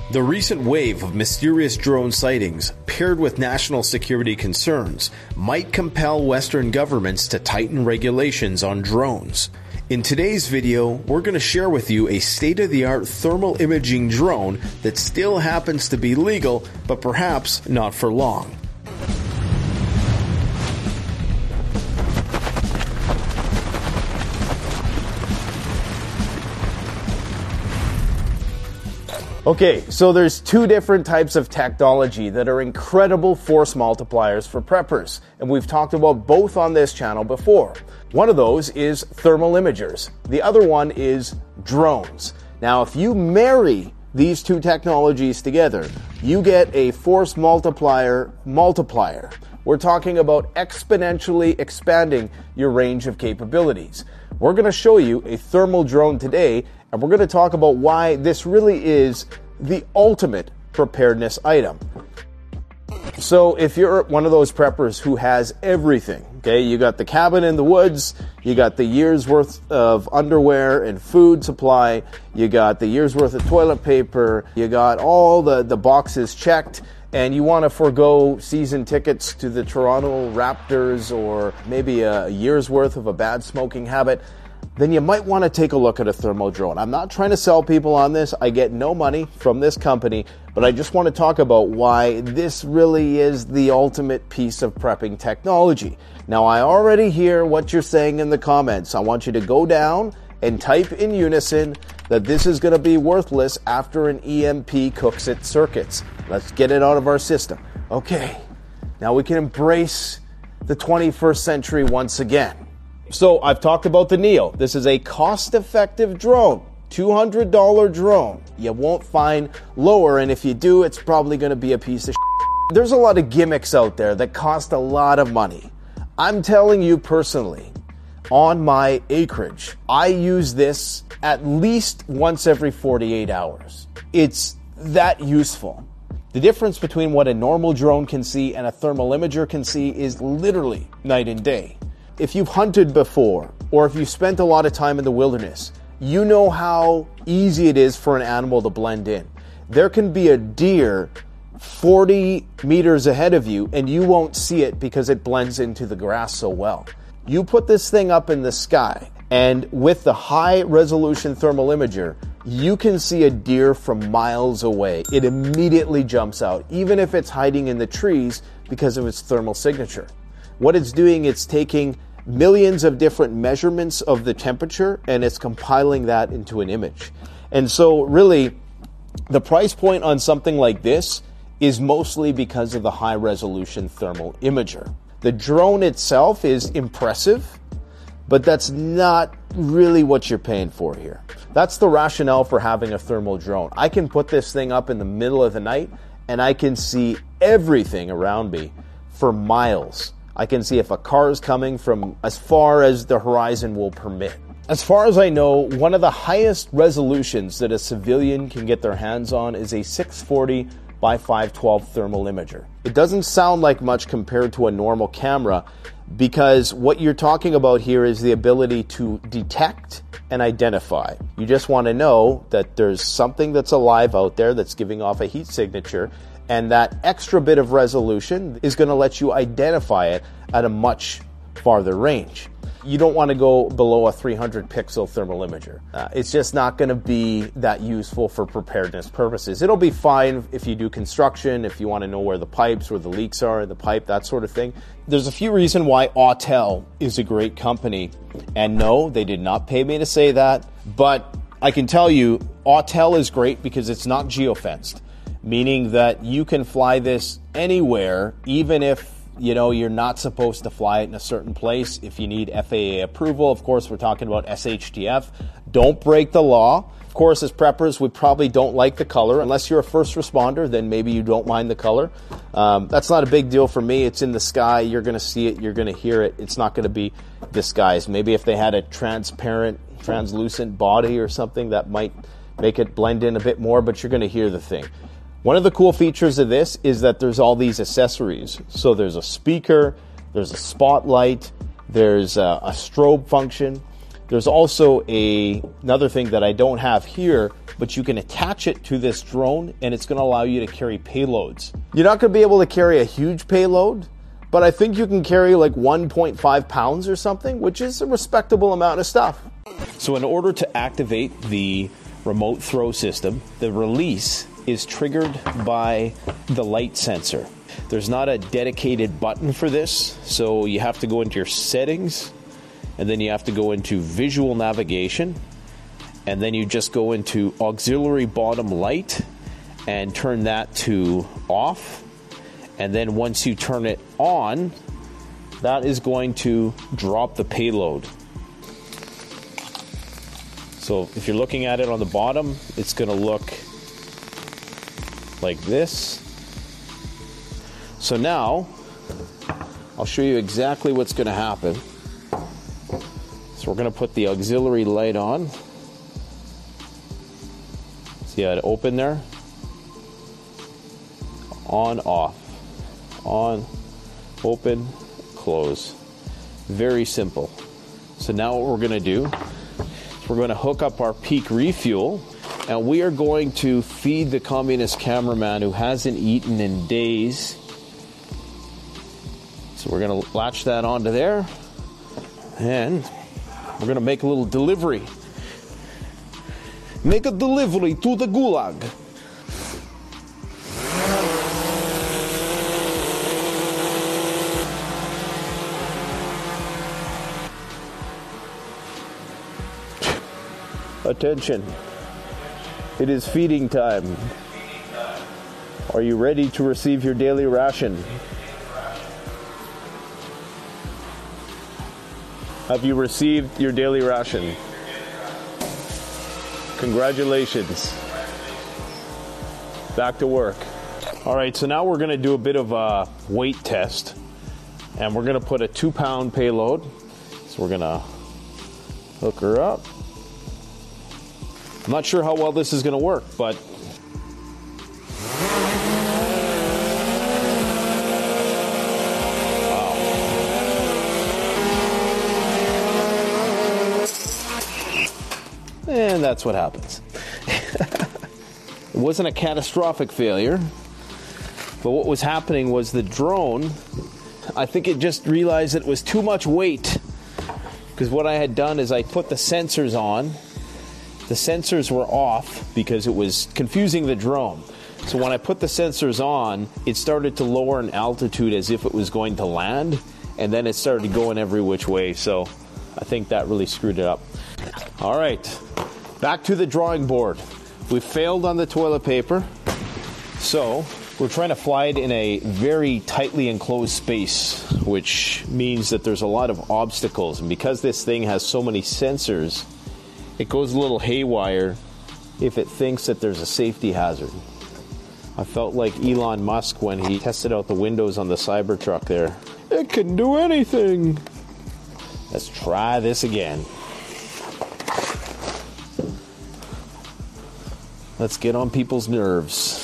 The recent wave of mysterious drone sightings, paired with national security concerns, might compel Western governments to tighten regulations on drones. In today's video, we're going to share with you a state-of-the-art thermal imaging drone that still happens to be legal, but perhaps not for long. Okay, so there's two different types of technology that are incredible force multipliers for preppers, and we've talked about both on this channel before. One of those is thermal imagers. The other one is drones. Now, if you marry these two technologies together, you get a force multiplier. We're talking about exponentially expanding your range of capabilities. We're going to show you a thermal drone today, and we're going to talk about why this really is the ultimate preparedness item. So if you're one of those preppers who has everything, okay, you got the cabin in the woods, you got the year's worth of underwear and food supply, you got the year's worth of toilet paper, you got all the boxes checked, and you want to forego season tickets to the Toronto Raptors or maybe a year's worth of a bad smoking habit, then you might want to take a look at a thermal drone. I'm not trying to sell people on this. I get no money from this company, but I just want to talk about why this really is the ultimate piece of prepping technology. Now, I already hear what you're saying in the comments. I want you to go down and type in unison that this is going to be worthless after an EMP cooks its circuits. Let's get it out of our system. Okay, now we can embrace the 21st century once again. So I've talked about the Neo. This is a cost-effective drone, $200 drone. You won't find lower, and if you do, it's probably going to be a piece of shit. There's a lot of gimmicks out there that cost a lot of money. I'm telling you personally, on my acreage, I use this at least once every 48 hours. It's that useful. The difference between what a normal drone can see and a thermal imager can see is literally night and day. If you've hunted before, or if you've spent a lot of time in the wilderness, you know how easy it is for an animal to blend in. There can be a deer 40 meters ahead of you, and you won't see it because it blends into the grass so well. You put this thing up in the sky, and with the high-resolution thermal imager, you can see a deer from miles away. It immediately jumps out, even if it's hiding in the trees because of its thermal signature. What it's doing, it's taking millions of different measurements of the temperature, and it's compiling that into an image. And so really, the price point on something like this is mostly because of the high-resolution thermal imager. The drone itself is impressive, but that's not really what you're paying for here. That's the rationale for having a thermal drone. I can put this thing up in the middle of the night, and I can see everything around me for miles. I can see if a car is coming from as far as the horizon will permit. As far as I know, one of the highest resolutions that a civilian can get their hands on is a 640 by 512 thermal imager. It doesn't sound like much compared to a normal camera because what you're talking about here is the ability to detect and identify. You just want to know that there's something that's alive out there that's giving off a heat signature, and that extra bit of resolution is going to let you identify it at a much farther range. You don't want to go below a 300 pixel thermal imager. It's just not going to be that useful for preparedness purposes. It'll be fine if you do construction, if you want to know where the pipes, where the leaks are in the pipe, that sort of thing. There's a few reasons why Autel is a great company. And no, they did not pay me to say that, but I can tell you Autel is great because it's not geofenced, meaning that you can fly this anywhere, even if you're not supposed to fly it in a certain place. If you need FAA approval, of course, we're talking about SHTF. Don't break the law. Of course, as preppers, we probably don't like the color. Unless you're a first responder, then maybe you don't mind the color. That's not a big deal for me. It's in the sky. You're going to see it. You're going to hear it. It's not going to be disguised. Maybe if they had a transparent, translucent body or something, that might make it blend in a bit more, but you're going to hear the thing. One of the cool features of this is that there's all these accessories. So there's a speaker, there's a spotlight, there's a strobe function. There's also another thing that I don't have here, but you can attach it to this drone and it's going to allow you to carry payloads. You're not going to be able to carry a huge payload, but I think you can carry like 1.5 pounds or something, which is a respectable amount of stuff. So in order to activate the remote throw system, the release is triggered by the light sensor. There's not a dedicated button for this, so you have to go into your settings, and then you have to go into visual navigation, and then you just go into auxiliary bottom light and turn that to off. And then once you turn it on, that is going to drop the payload. So if you're looking at it on the bottom, it's going to look like this. So now, I'll show you exactly what's going to happen. So we're going to put the auxiliary light on. See how it open there? On, off. On, open, close. Very simple. So now what we're going to do is we're going to hook up our Peak Refuel, and we are going to feed the communist cameraman who hasn't eaten in days. So we're going to latch that onto there, and we're going to make a little delivery. Make a delivery to the Gulag. Attention. It is feeding time. Are you ready to receive your daily ration? Have you received your daily ration? Congratulations. Back to work. All right, so now we're going to do a bit of a weight test. And we're going to put a 2-pound payload. So we're going to hook her up. I'm not sure how well this is going to work, but wow. And that's what happens. It wasn't a catastrophic failure, but what was happening was the drone, I think it just realized it was too much weight, because what I had done is I put the sensors on. The sensors were off because it was confusing the drone. So when I put the sensors on, it started to lower in altitude as if it was going to land, and then it started going every which way. So I think that really screwed it up. All right, back to the drawing board. We failed on the toilet paper, so we're trying to fly it in a very tightly enclosed space, which means that there's a lot of obstacles. And because this thing has so many sensors, it goes a little haywire if it thinks that there's a safety hazard. I felt like Elon Musk when he tested out the windows on the Cybertruck there. It can do anything. Let's try this again. Let's get on people's nerves.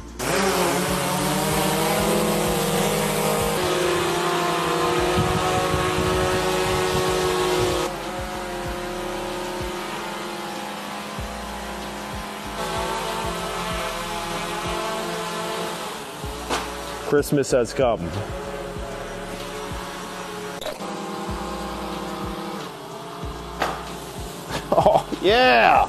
Christmas has come. Oh, yeah!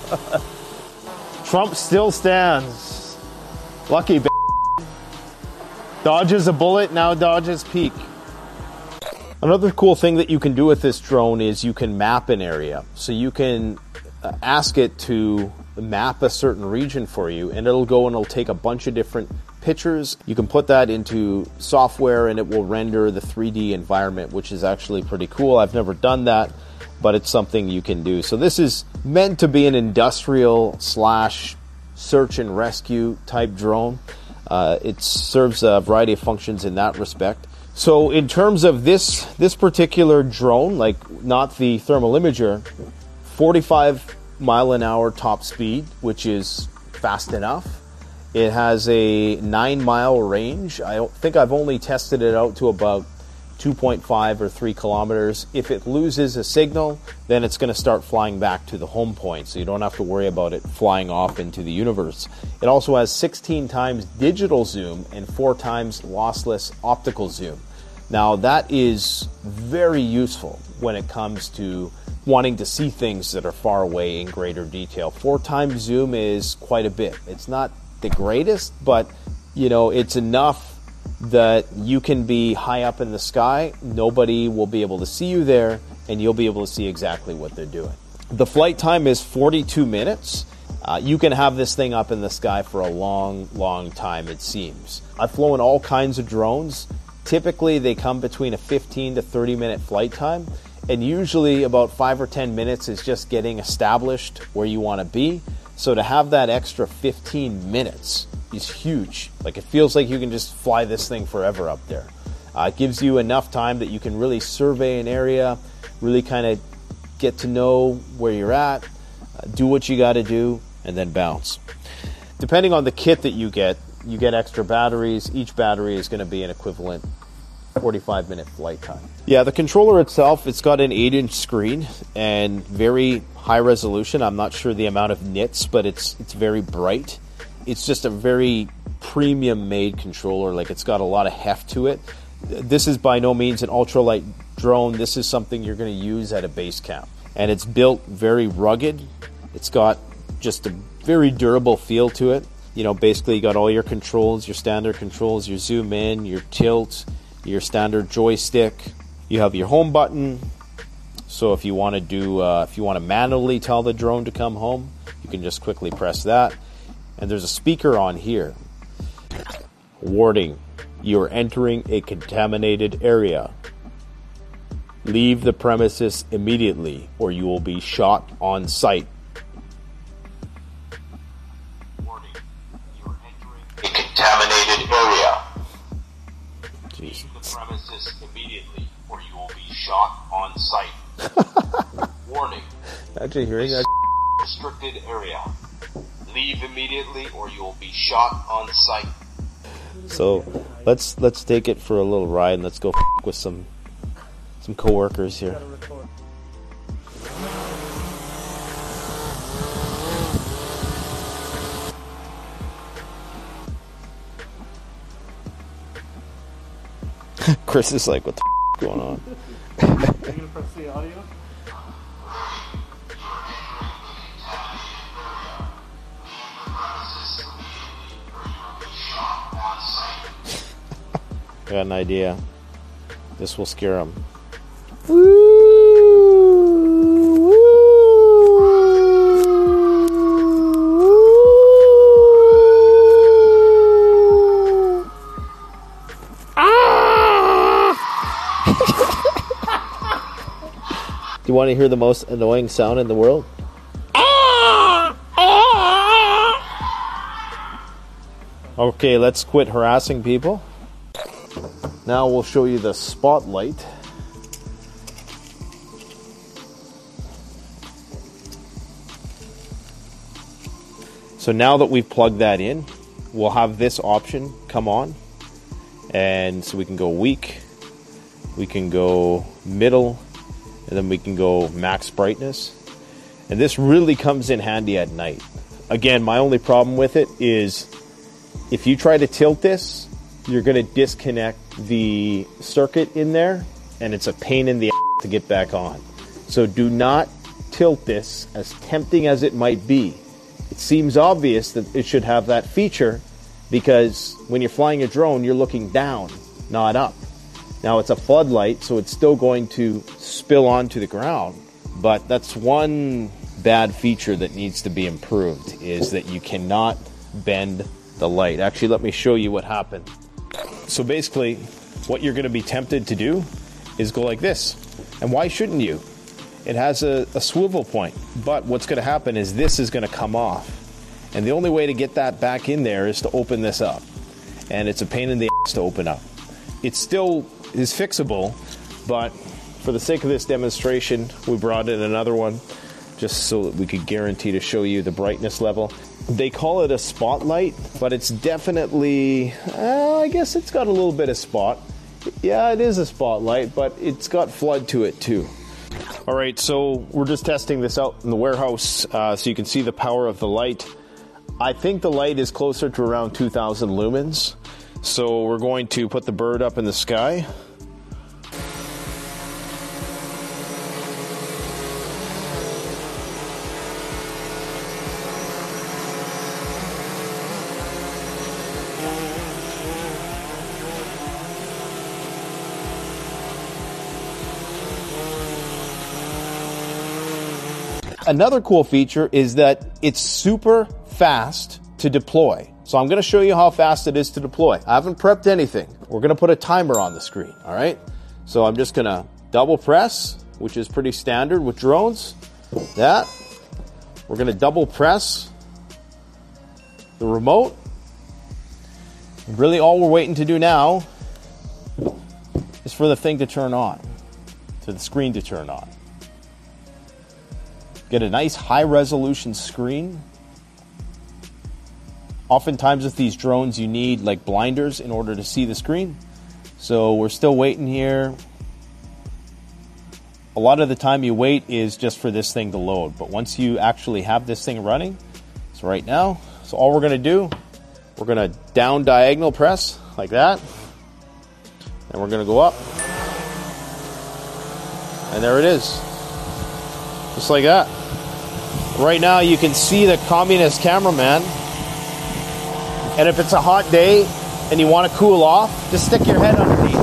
Trump still stands. Lucky b****. Dodges a bullet, now dodges Peak. Another cool thing that you can do with this drone is you can map an area. So you can ask it to map a certain region for you, and it'll go and it'll take a bunch of different pictures. You can put that into software and it will render the 3D environment, which is actually pretty cool. I've never done that, but it's something you can do. So this is meant to be an industrial / search and rescue type drone. It serves a variety of functions in that respect. So in terms of this particular drone, like not the thermal imager, 45 mile an hour top speed, which is fast enough. It has a 9-mile range. I think I've only tested it out to about 2.5 or 3 kilometers. If it loses a signal, then it's going to start flying back to the home point, so you don't have to worry about it flying off into the universe. It also has 16 times digital zoom and 4 times lossless optical zoom. Now that is very useful when it comes to wanting to see things that are far away in greater detail. 4 times zoom is quite a bit. It's not the greatest, but it's enough that you can be high up in the sky, nobody will be able to see you there, and you'll be able to see exactly what they're doing. The flight time is 42 minutes. You can have this thing up in the sky for a long, long time, it seems. I've flown all kinds of drones. Typically, they come between a 15 to 30 minute flight time, and usually about 5 or 10 minutes is just getting established where you want to be. So to have that extra 15 minutes is huge. Like, it feels like you can just fly this thing forever up there. It gives you enough time that you can really survey an area, really kind of get to know where you're at, do what you got to do, and then bounce. Depending on the kit that you get extra batteries. Each battery is going to be an equivalent 45-minute flight time. Yeah, the controller itself, it's got an 8-inch screen and very high resolution. I'm not sure the amount of nits, but it's very bright. It's just a very premium made controller. Like, it's got a lot of heft to it. This is by no means an ultralight drone. This is something you're going to use at a base camp. And it's built very rugged. It's got just a very durable feel to it. Basically you got all your controls, your standard controls, your zoom in, your tilt, your standard joystick. You have your home button. So if you want to manually tell the drone to come home, you can just quickly press that. And there's a speaker on here. Warning, you are entering a contaminated area. Leave the premises immediately or you will be shot on sight. Warning, you are entering a contaminated area. Jeez. Leave the premises immediately or you will be shot on sight. Warning. Actually hearing that. Restricted area. Leave immediately or you will be shot on sight. So let's take it for a little ride and let's go with some coworkers here. Chris is like, what the going on? Are you gonna press the audio? I got an idea. This will scare them. Do you want to hear the most annoying sound in the world? Okay, let's quit harassing people. Now we'll show you the spotlight. So now that we've plugged that in, we'll have this option come on. And so we can go weak, we can go middle, and then we can go max brightness. And this really comes in handy at night. Again, my only problem with it is if you try to tilt this, you're going to disconnect the circuit in there, and it's a pain in the ass to get back on. So do not tilt this, as tempting as it might be. It seems obvious that it should have that feature because when you're flying a drone, you're looking down, not up. Now it's a floodlight, so it's still going to spill onto the ground, but that's one bad feature that needs to be improved, is that you cannot bend the light. Actually, let me show you what happened. So basically, what you're going to be tempted to do is go like this. And why shouldn't you? It has a swivel point, but what's going to happen is this is going to come off. And the only way to get that back in there is to open this up. And it's a pain in the ass to open up. It still is fixable, but for the sake of this demonstration, we brought in another one just so that we could guarantee to show you the brightness level. They call it a spotlight, but it's definitely, I guess it's got a little bit of spot. Yeah, it is a spotlight, but it's got flood to it too. All right, so we're just testing this out in the warehouse so you can see the power of the light. I think the light is closer to around 2,000 lumens. So we're going to put the bird up in the sky. Another cool feature is that it's super fast to deploy. So I'm going to show you how fast it is to deploy. I haven't prepped anything. We're going to put a timer on the screen, all right? So I'm just going to double press, which is pretty standard with drones. That. We're going to double press the remote. And really all we're waiting to do now is for the thing to turn on, for the screen to turn on. Get a nice high-resolution screen. Oftentimes with these drones, you need like blinders in order to see the screen. So we're still waiting here. A lot of the time you wait is just for this thing to load. But once you actually have this thing running, so right now, so all we're going to do, we're going to down diagonal press like that. And we're going to go up. And there it is. Just like that. Right now you can see the communist cameraman. And if it's a hot day and you want to cool off, just stick your head underneath.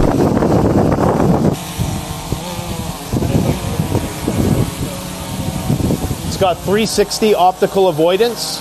It's got 360 optical avoidance.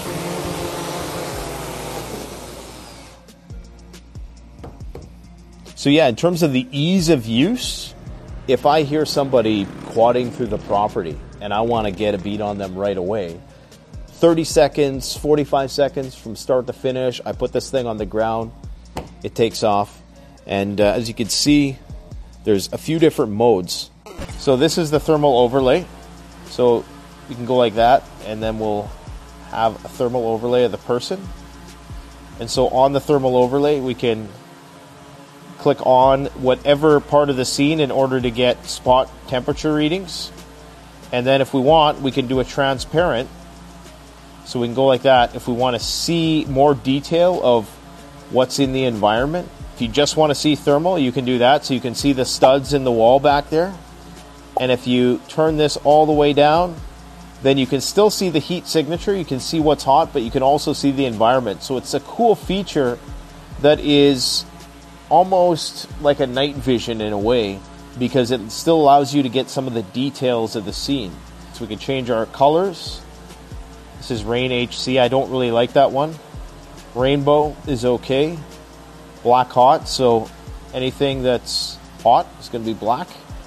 So yeah, in terms of the ease of use, if I hear somebody quadding through the property and I want to get a beat on them right away, 30 seconds, 45 seconds from start to finish, I put this thing on the ground, it takes off. And as you can see, there's a few different modes. So this is the thermal overlay. So you can go like that, and then we'll have a thermal overlay of the person. And so on the thermal overlay, we can click on whatever part of the scene in order to get spot temperature readings. And then if we want, we can do a transparent. So we can go like that if we want to see more detail of what's in the environment. If you just want to see thermal, you can do that. So you can see the studs in the wall back there. And if you turn this all the way down, then you can still see the heat signature. You can see what's hot, but you can also see the environment. So it's a cool feature that is almost like a night vision in a way, because it still allows you to get some of the details of the scene. So we can change our colors. This is Rain HC. I don't really like that one. Rainbow is okay. Black hot, so anything that's hot is going to be black.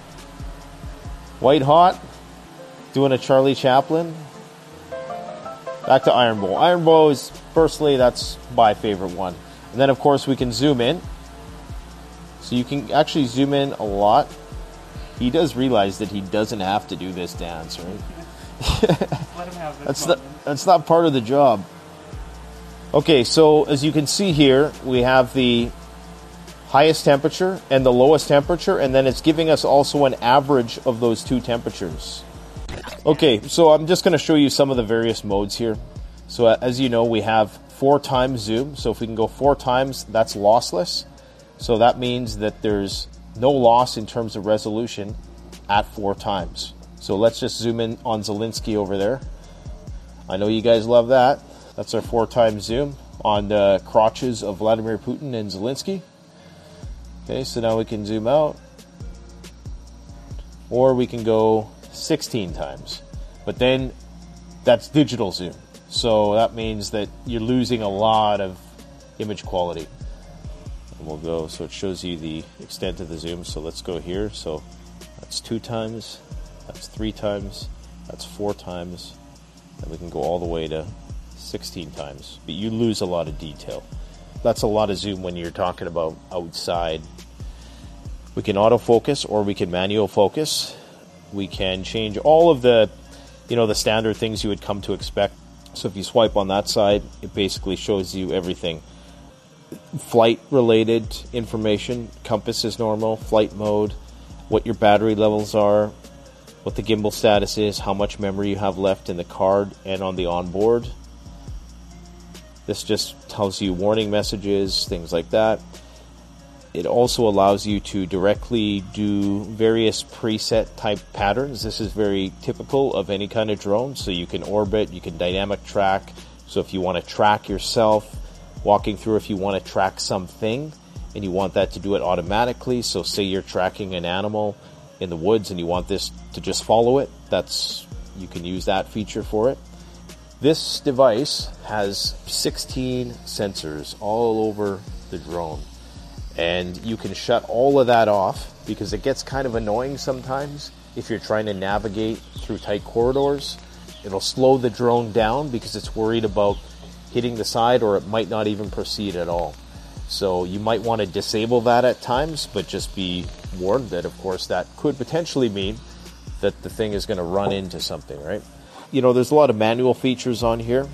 White hot, doing a Charlie Chaplin. Back to Iron Bow. Iron Bow is, personally, that's my favorite one. And then, of course, we can zoom in. So you can actually zoom in a lot. He does realize that he doesn't have to do this dance, right? Let him have this that's not part of the job. Okay, so as you can see here, we have the highest temperature and the lowest temperature, and then it's giving us also an average of those two temperatures. Okay, so I'm just going to show you some of the various modes here. So as you know, we have 4 times zoom. So if we can go 4 times, that's lossless. So that means that there's no loss in terms of resolution at 4 times. So let's just zoom in on Zelensky over there. I know you guys love that. That's our 4 times zoom on the crotches of Vladimir Putin and Zelensky. Okay, so now we can zoom out. Or we can go 16 times. But then that's digital zoom. So that means that you're losing a lot of image quality. And we'll go, so it shows you the extent of the zoom. So let's go here. So that's 2 times, that's 3 times, that's 4 times, and we can go all the way to 16 times. But you lose a lot of detail. That's a lot of zoom when you're talking about outside. We can autofocus or we can manual focus. We can change all of the, the standard things you would come to expect. So if you swipe on that side, it basically shows you everything. flight-related information. Compass is normal, flight mode, what your battery levels are, what the gimbal status is, how much memory you have left in the card and on the onboard. This just tells you warning messages, things like that. It also allows you to directly do various preset type patterns. This is very typical of any kind of drone. So you can orbit, you can dynamic track. So if you want to track yourself walking through, if you want to track something and you want that to do it automatically. So say you're tracking an animal in the woods and you want this to just follow it, you can use that feature for it. This device has 16 sensors all over the drone. And you can shut all of that off because it gets kind of annoying sometimes if you're trying to navigate through tight corridors. It'll slow the drone down because it's worried about hitting the side, or it might not even proceed at all. So you might want to disable that at times, but just be warned that, of course, that could potentially mean that the thing is going to run into something, right? You know, there's a lot of manual features on here.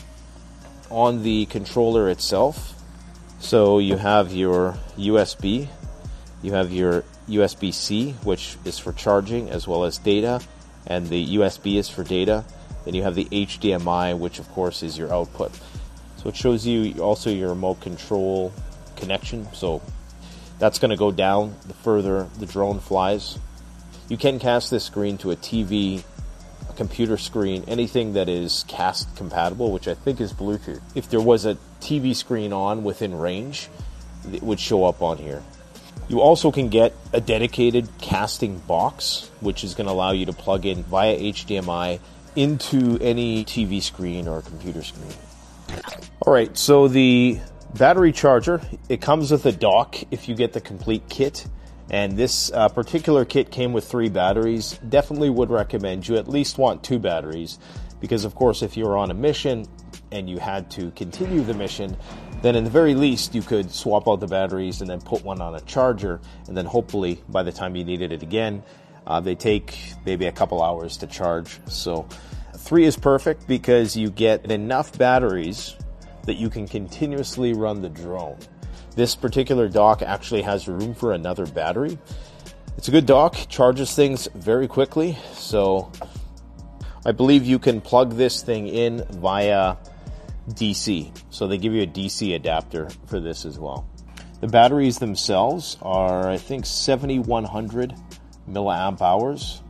On the controller itself, so you have your USB, you have your USB-C, which is for charging as well as data, and the USB is for data. Then you have the HDMI, which of course is your output. So it shows you also your remote control connection. So that's going to go down the further the drone flies. You can cast this screen to a TV, a computer screen, anything that is cast compatible, which I think is Bluetooth. If there was a TV screen on within range, it would show up on here. You also can get a dedicated casting box, which is going to allow you to plug in via HDMI into any TV screen or computer screen. All right, so the battery charger, it comes with a dock if you get the complete kit. And this particular kit came with 3 batteries. Definitely would recommend you at least want 2 batteries because, of course, if you're on a mission and you had to continue the mission, then in the very least you could swap out the batteries and then put one on a charger, and then hopefully by the time you needed it again, they take maybe a couple hours to charge. So 3 is perfect because you get enough batteries that you can continuously run the drone. This particular dock actually has room for another battery. It's a good dock, charges things very quickly. So I believe you can plug this thing in via DC. So they give you a DC adapter for this as well. The batteries themselves are, I think, 7,100 milliamp hours.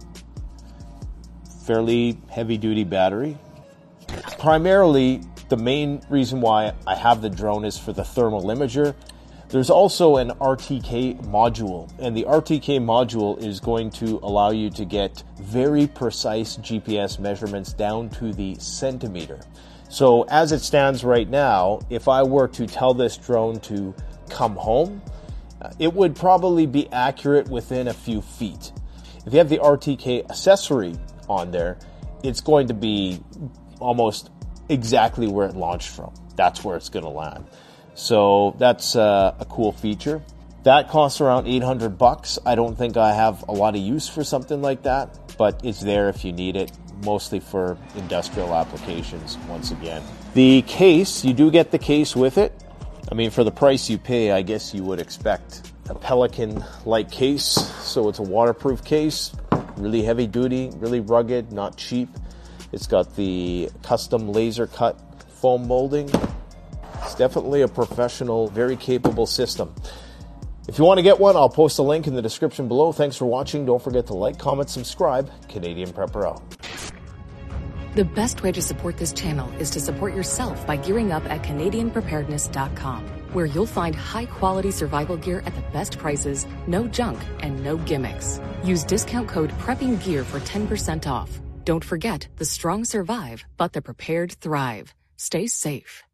Fairly heavy duty battery. Primarily, the main reason why I have the drone is for the thermal imager. There's also an RTK module, and the RTK module is going to allow you to get very precise GPS measurements down to the centimeter. So as it stands right now, if I were to tell this drone to come home, it would probably be accurate within a few feet. If you have the RTK accessory on there, it's going to be almost exactly where it launched from. That's where it's going to land. So that's a cool feature. That costs around $800. I don't think I have a lot of use for something like that, but it's there if you need it, mostly for industrial applications, once again. The case, you do get the case with it. I mean, for the price you pay, I guess you would expect a Pelican-like case. So it's a waterproof case, really heavy duty, really rugged, not cheap. It's got the custom laser cut foam molding. It's definitely a professional, very capable system. If you want to get one, I'll post a link in the description below. Thanks for watching. Don't forget to like, comment, subscribe. Canadian Prepper out. The best way to support this channel is to support yourself by gearing up at CanadianPreparedness.com, where you'll find high-quality survival gear at the best prices, no junk, and no gimmicks. Use discount code PREPPINGGEAR for 10% off. Don't forget, the strong survive, but the prepared thrive. Stay safe.